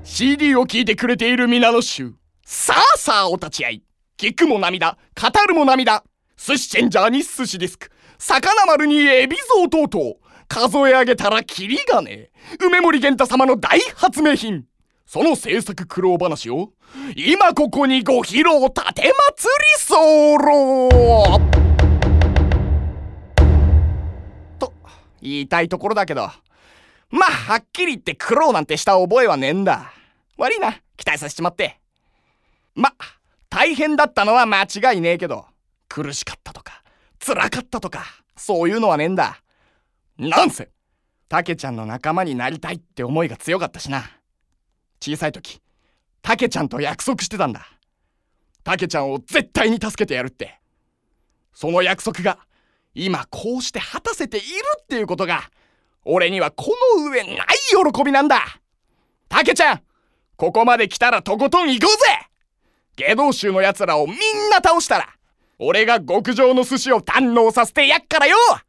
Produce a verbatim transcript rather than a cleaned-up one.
シーディー を聴いてくれている皆の衆、さあさあお立ち会い。聞くも涙、語るも涙。寿司チェンジャーに寿司ディスク、魚丸にエビゾウ等々、数え上げたらキリがねえ梅森源太様の大発明品。その制作苦労話を今ここにご披露立てまつり候と言いたいところだけど、まあはっきり言って苦労なんてした覚えはねえんだ。悪いな、期待させちまって。ま大変だったのは間違いねえけど、苦しかったとか辛かったとかそういうのはねえんだ。なんせたけちゃんの仲間になりたいって思いが強かったしな。小さい時たけちゃんと約束してたんだ。たけちゃんを絶対に助けてやるって。その約束が今こうして果たせているっていうことが、俺にはこの上ない喜びなんだ。たけちゃん、ここまで来たらとことん行こうぜ。下道衆のやつらをみんな倒したら俺が極上の寿司を堪能させてやっからよ。